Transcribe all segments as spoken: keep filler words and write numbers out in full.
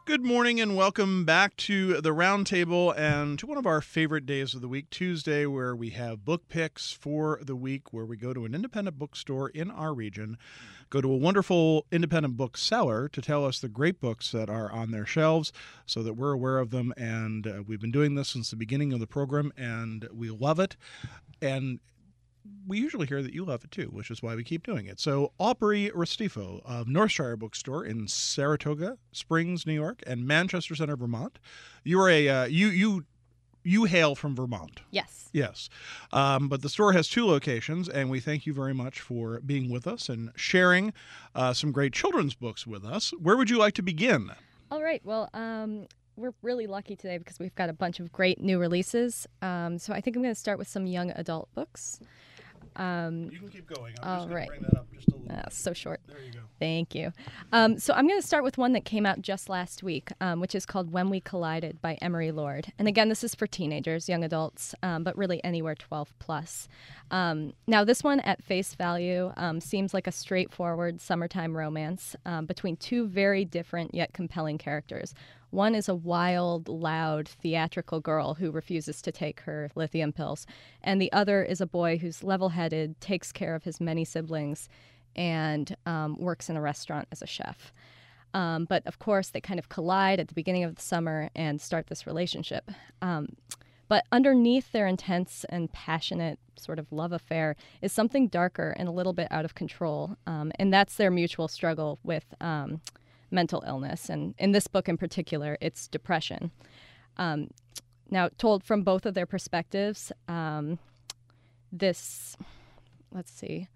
Good morning and welcome back to the Roundtable and to one of our favorite days of the week, Tuesday, where we have book picks for the week, where we go to an independent bookstore in our region, go to a wonderful independent bookseller to tell us the great books that are on their shelves so that we're aware of them. And uh, we've been doing this since the beginning of the program, and we love it. And we usually hear that you love it too, which is why we keep doing it. So Aubrey Restifo of Northshire Bookstore in Saratoga Springs, New York, and Manchester Center, Vermont. You are a uh, you you you hail from Vermont. Yes. Yes. Um, but the store has two locations, and we thank you very much for being with us and sharing uh, some great children's books with us. Where would you like to begin? All right. Well, um, we're really lucky today because we've got a bunch of great new releases. Um, so I think I'm going to start with some young adult books. Um, you can keep going. I'm just going right. to bring that up just a little uh, bit. So short. There you go. Thank you. Um, so I'm going to start with one that came out just last week, um, which is called When We Collided by Emery Lord. And again, this is for teenagers, young adults, um, but really anywhere twelve plus. Um, now, this one at face value um, seems like a straightforward summertime romance um, between two very different yet compelling characters. One is a wild, loud, theatrical girl who refuses to take her lithium pills. And the other is a boy who's level-headed, takes care of his many siblings, and um, works in a restaurant as a chef. Um, but, of course, they kind of collide at the beginning of the summer and start this relationship. Um, but underneath their intense and passionate sort of love affair is something darker and a little bit out of control. Um, and that's their mutual struggle with Um, mental illness, and in this book in particular, it's depression. Um, now, told from both of their perspectives, um, this, let's see,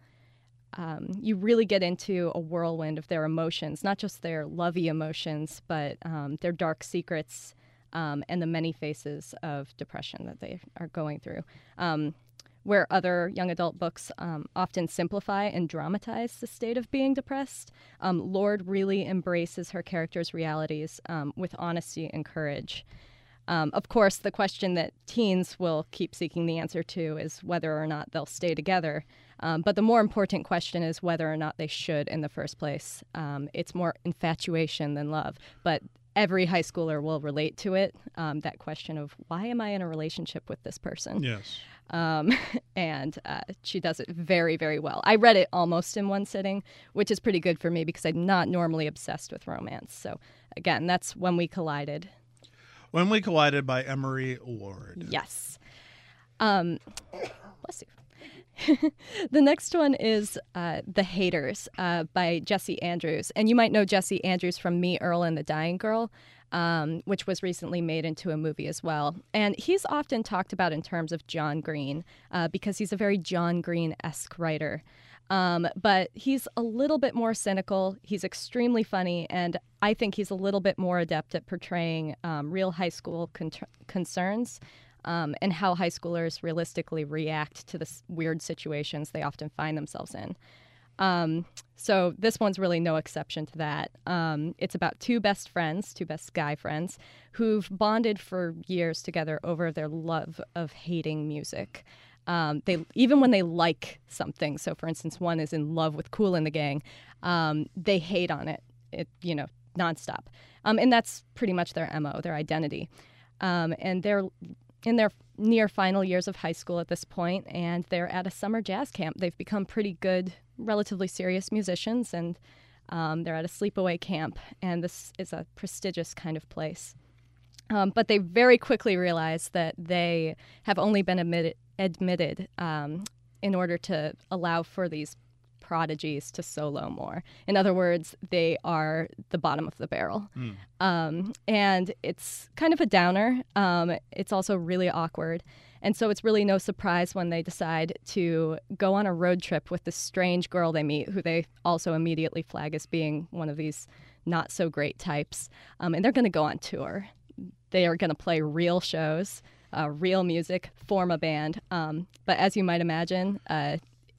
um, you really get into a whirlwind of their emotions, not just their lovey emotions, but um, their dark secrets um, and the many faces of depression that they are going through. Um, Where other young adult books um, often simplify and dramatize the state of being depressed, um, Lord really embraces her character's realities um, with honesty and courage. Um, of course, the question that teens will keep seeking the answer to is whether or not they'll stay together. Um, but the more important question is whether or not they should in the first place. Um, it's more infatuation than love. But every high schooler will relate to it, um, that question of, why am I in a relationship with this person? Yes. Um, and uh, she does it very, very well. I read it almost in one sitting, which is pretty good for me because I'm not normally obsessed with romance. So, again, that's When We Collided. When We Collided by Emery Lord. Yes. Um, bless you. The next one is uh, The Haters uh, by Jesse Andrews. And you might know Jesse Andrews from Me, Earl, and the Dying Girl, um, which was recently made into a movie as well. And he's often talked about in terms of John Green uh, because he's a very John Green-esque writer. Um, but he's a little bit more cynical. He's extremely funny, and I think he's a little bit more adept at portraying um, real high school con- concerns um, and how high schoolers realistically react to the s- weird situations they often find themselves in. Um, so this one's really no exception to that. Um, it's about two best friends, two best guy friends, who've bonded for years together over their love of hating music. Um, they even when they like something, so for instance, one is in love with Kool and the Gang, um, they hate on it, it you know, nonstop. Um, and that's pretty much their M O, their identity. Um, and they're in their near final years of high school at this point, and they're at a summer jazz camp. They've become pretty good, relatively serious musicians, and um, they're at a sleepaway camp, and this is a prestigious kind of place. Um, but they very quickly realize that they have only been admitted, admitted um, in order to allow for these prodigies to solo more. In other words, they are the bottom of the barrel. Mm. Um, and it's kind of a downer. Um, it's also really awkward. And so it's really no surprise when they decide to go on a road trip with this strange girl they meet, who they also immediately flag as being one of these not so great types. Um, and they're going to go on tour. They are going to play real shows, uh, real music, form a band. Um, but as you might imagine, uh,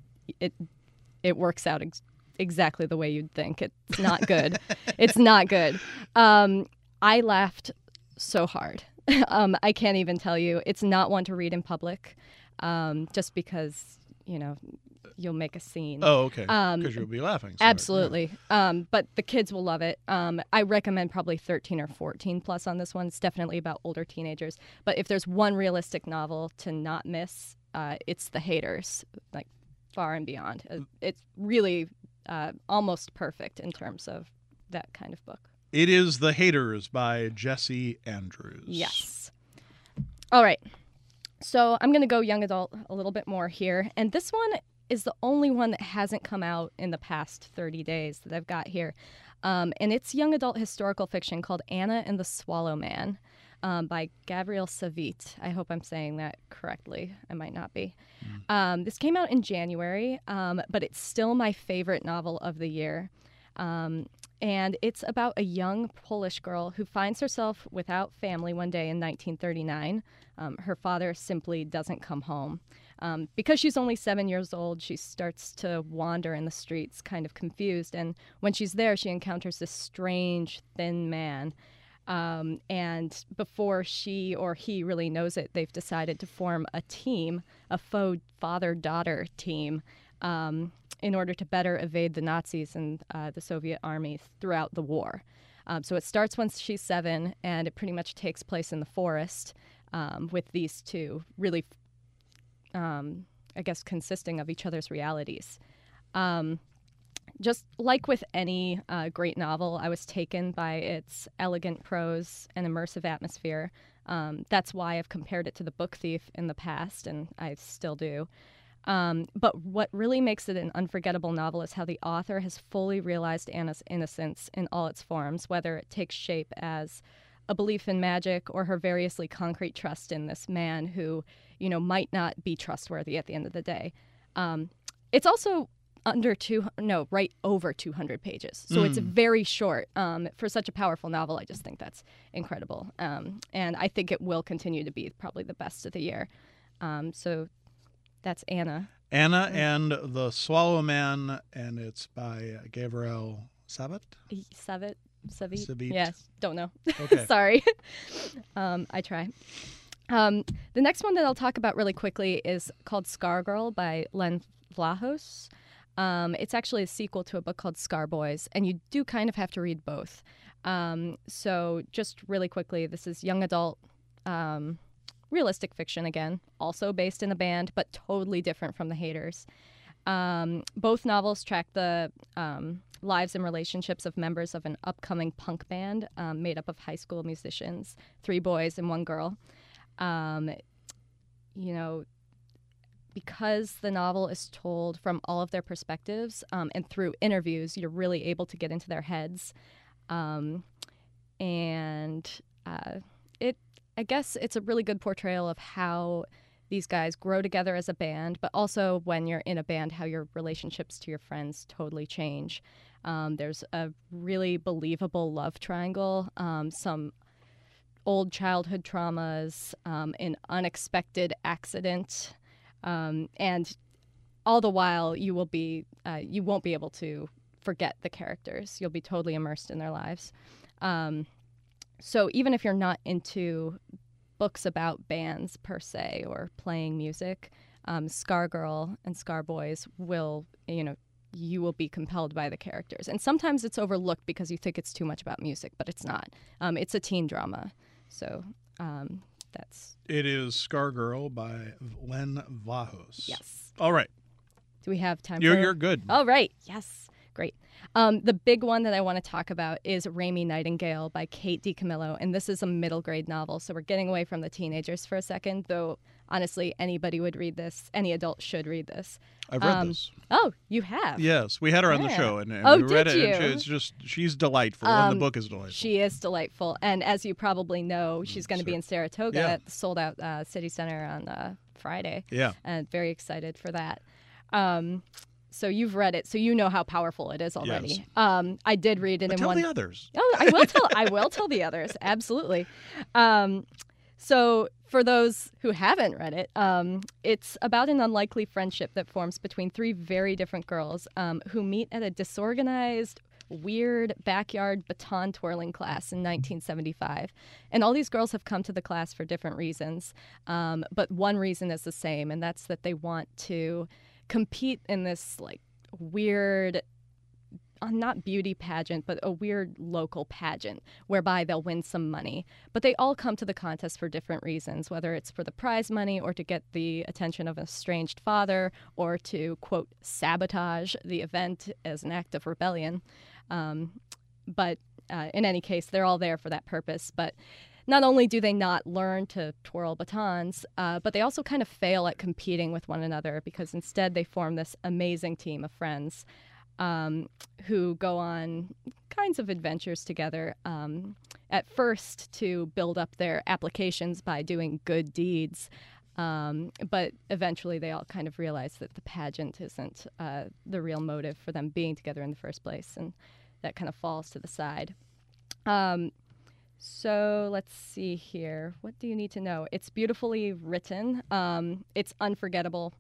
it it works out ex- exactly the way you'd think. It's not good. It's not good. Um, I laughed so hard. um, I can't even tell you. It's not one to read in public, um, just because, you know, you'll make a scene. Oh, okay. Um, Because you'll be laughing. so hard. Absolutely. Um, but the kids will love it. Um, I recommend probably thirteen or fourteen plus on this one. It's definitely about older teenagers. But if there's one realistic novel to not miss, uh, it's The Haters, like far and beyond. Uh, It's really uh, almost perfect in terms of that kind of book. It is The Haters by Jessie Andrews. Yes. All right. So I'm going to go young adult a little bit more here. And this one is the only one that hasn't come out in the past thirty days that I've got here. Um, and it's young adult historical fiction called Anna and the Swallow Man um, by Gabrielle Savit. I hope I'm saying that correctly. I might not be. Mm. Um, this came out in January, um, but it's still my favorite novel of the year. Um, and it's about a young Polish girl who finds herself without family one day in nineteen thirty-nine. Um, her father simply doesn't come home. Um, because she's only seven years old, she starts to wander in the streets, kind of confused. And when she's there, she encounters this strange, thin man. Um, and before she or he really knows it, they've decided to form a team, a faux father-daughter team, um, in order to better evade the Nazis and uh, the Soviet army throughout the war. Um, so it starts when she's seven, and it pretty much takes place in the forest um, with these two really, um, I guess, consisting of each other's realities. Um, just like with any uh, great novel, I was taken by its elegant prose and immersive atmosphere. Um, that's why I've compared it to The Book Thief in the past, and I still do. Um, but what really makes it an unforgettable novel is how the author has fully realized Anna's innocence in all its forms, whether it takes shape as a belief in magic or her variously concrete trust in this man who, you know, might not be trustworthy at the end of the day. Um, it's also under two, no, right over two hundred pages. So mm. it's very short. Um, for such a powerful novel, I just think that's incredible. Um, and I think it will continue to be probably the best of the year. Um, so that's Anna. Anna and the Swallow Man, and it's by Gabrielle Savit? Savit? Savit? Savit. Yes, don't know. Okay. Sorry. um, I try. Um, the next one that I'll talk about really quickly is called Scar Girl by Len Vlahos. Um, it's actually a sequel to a book called Scar Boys, and you do kind of have to read both. Um, so just really quickly, this is young adult um, realistic fiction again, also based in a band, but totally different from The Haters. Um, both novels track the um, lives and relationships of members of an upcoming punk band um, made up of high school musicians, three boys and one girl. Um, you know, because the novel is told from all of their perspectives um, and through interviews, you're really able to get into their heads. Um, and uh, it, I guess it's a really good portrayal of how these guys grow together as a band, but also when you're in a band, how your relationships to your friends totally change. Um, there's a really believable love triangle, um, some old childhood traumas, um, an unexpected accident, um, and all the while you will be, uh, you won't be able to forget the characters. You'll be totally immersed in their lives. Um, so even if you're not into books about bands per se or playing music, um, Scar Girl and Scar Boys will, you know, you will be compelled by the characters. And sometimes it's overlooked because you think it's too much about music, but it's not. Um, it's a teen drama. So um, that's... It is Scar Girl by Len Vlahos. Yes. All right. Do we have time you're, for... You're good. All right. Yes. Great. Um, the big one that I want to talk about is Raimi Nightingale by Kate DiCamillo, and this is a middle grade novel, so we're getting away from the teenagers for a second, though honestly anybody would read this, any adult should read this. I've read um, this. Oh, you have? Yes, we had her on yeah. the show, and, and oh, we read did it. You? And she, it's just she's delightful, um, and the book is delightful. She is delightful, and as you probably know, she's going to be in Saratoga yeah. at the sold out uh, City Center on uh, Friday. Yeah, and very excited for that. Um, So you've read it, so you know how powerful it is already. Yes. Um, I did read it but in tell one. the others. Oh, I will tell. I will tell the others. Absolutely. Um, so for those who haven't read it, um, it's about an unlikely friendship that forms between three very different girls um, who meet at a disorganized, weird backyard baton twirling class in nineteen seventy-five. And all these girls have come to the class for different reasons, um, but one reason is the same, and that's that they want to compete in this like weird, uh, not beauty pageant, but a weird local pageant whereby they'll win some money. But they all come to the contest for different reasons, whether it's for the prize money or to get the attention of an estranged father or to, quote, sabotage the event as an act of rebellion. Um, but uh, in any case, they're all there for that purpose. But not only do they not learn to twirl batons, uh, but they also kind of fail at competing with one another because instead they form this amazing team of friends um, who go on kinds of adventures together. Um, at first to build up their applications by doing good deeds. Um, but eventually they all kind of realize that the pageant isn't uh, the real motive for them being together in the first place. And that kind of falls to the side. Um, so let's see here. What do you need to know? It's beautifully written. Um, it's unforgettable.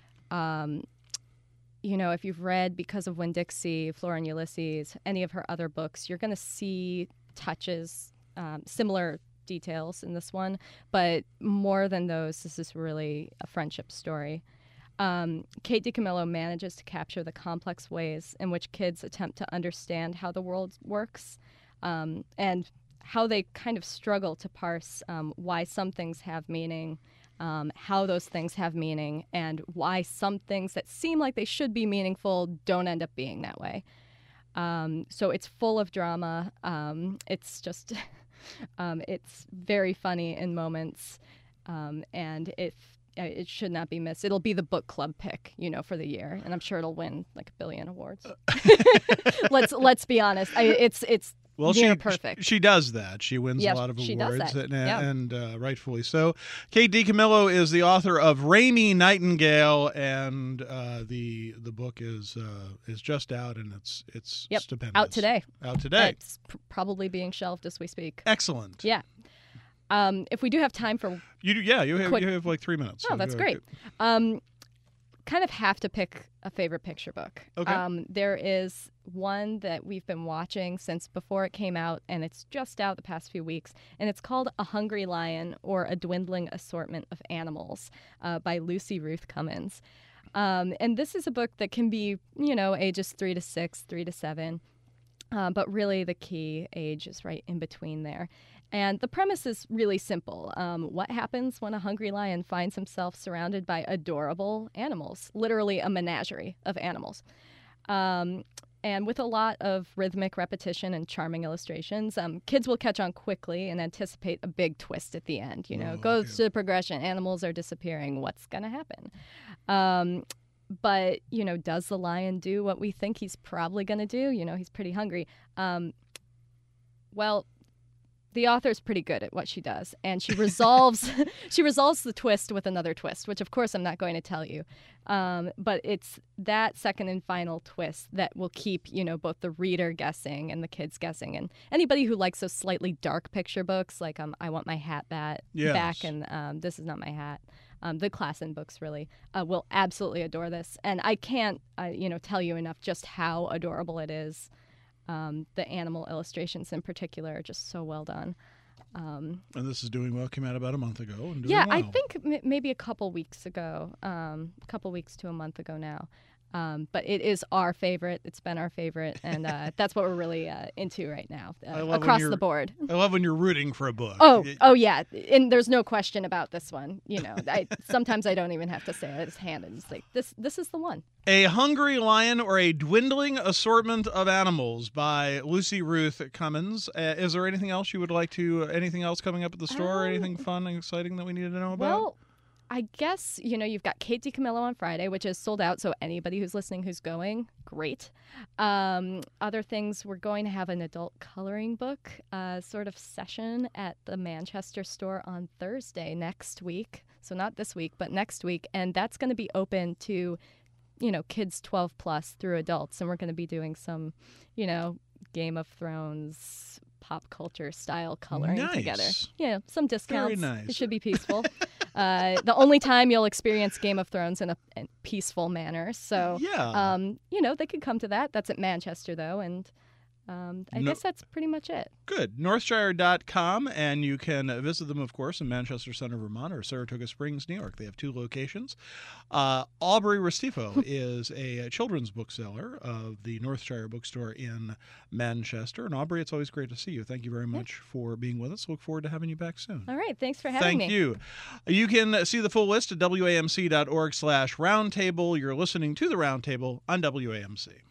Um, you know, if you've read Because of Winn-Dixie, Flora and Ulysses, any of her other books, you're going to see touches, um, similar details in this one. But more than those, this is really a friendship story. Um, Kate DiCamillo manages to capture the complex ways in which kids attempt to understand how the world works, um, and how they kind of struggle to parse um, why some things have meaning, um, how those things have meaning, and why some things that seem like they should be meaningful don't end up being that way. Um, so it's full of drama. Um, it's just, um, it's very funny in moments, um, and if it should not be missed. It'll be the book club pick, you know, for the year, and I'm sure it'll win like a billion awards. let's let's be honest. I, it's it's well, near she, perfect. She does that. She wins yeah, a lot of she awards, does that. and, yeah. and uh, rightfully so. Kate DiCamillo is the author of Raimi Nightingale, and uh, the the book is uh, is just out, and it's it's yep. stupendous. Out today. Out today. It's pr- probably being shelved as we speak. Excellent. Yeah. Um, if we do have time for you, do, yeah, you have quick... you have like three minutes. Oh, so that's go, great. Go. Um, kind of have to pick a favorite picture book. Okay. Um, there is one that we've been watching since before it came out, and it's just out the past few weeks, and it's called A Hungry Lion or A Dwindling Assortment of Animals uh, by Lucy Ruth Cummins. Um, and this is a book that can be, you know, ages three to six, three to seven, uh, but really the key age is right in between there. And the premise is really simple. Um, what happens when a hungry lion finds himself surrounded by adorable animals, literally a menagerie of animals? Um, and with a lot of rhythmic repetition and charming illustrations, um, kids will catch on quickly and anticipate a big twist at the end. You know, oh, goes yeah. to the progression. Animals are disappearing. What's going to happen? Um, but, you know, does the lion do what we think he's probably going to do? You know, he's pretty hungry. Um, well... The author's pretty good at what she does, and she resolves she resolves the twist with another twist, which of course I'm not going to tell you. Um, but it's that second and final twist that will keep, you know, both the reader guessing and the kids guessing. And anybody who likes those slightly dark picture books, like um, I Want My Hat Bat yes. Back and um, This Is Not My Hat, um, the Klassen books really, uh, will absolutely adore this. And I can't, uh, you know, tell you enough just how adorable it is. Um, the animal illustrations in particular are just so well done. Um, and this is doing well. Came out about a month ago. And doing yeah, well. I think m- maybe a couple weeks ago, um, a couple weeks to a month ago now. Um, but it is our favorite. It's been our favorite, and uh, that's what we're really uh, into right now, uh, across the board. I love when you're rooting for a book. Oh, oh yeah, and there's no question about this one. You know, I, sometimes I don't even have to say it. I just hand it. It's like this. This is the one. A Hungry Lion or a Dwindling Assortment of Animals by Lucy Ruth Cummins. Uh, is there anything else you would like to? Uh, anything else coming up at the store? Um, anything fun and exciting that we need to know about? Well. I guess, you know, you've got Kate DiCamillo on Friday, which is sold out, so anybody who's listening who's going, great. Um, other things, we're going to have an adult coloring book uh, sort of session at the Manchester store on Thursday next week. So not this week, but next week. And that's going to be open to, you know, kids twelve plus through adults. And we're going to be doing some, you know, Game of Thrones pop culture style coloring nice. together. Yeah, some discounts. Very nice. It should be peaceful. uh, the only time you'll experience Game of Thrones in a, in peaceful manner. So, yeah. um, you know, they could come to that. That's at Manchester, though. And Um, I No- guess that's pretty much it. Good. Northshire dot com, and you can visit them, of course, in Manchester Center, Vermont, or Saratoga Springs, New York. They have two locations. Uh, Aubrey Restifo is a children's bookseller of the Northshire Bookstore in Manchester. And Aubrey, it's always great to see you. Thank you very much for being with us. Look forward to having you back soon. All right. Thanks for having Thank me. you. You can see the full list at W A M C dot org slash roundtable. You're listening to the Roundtable on W A M C.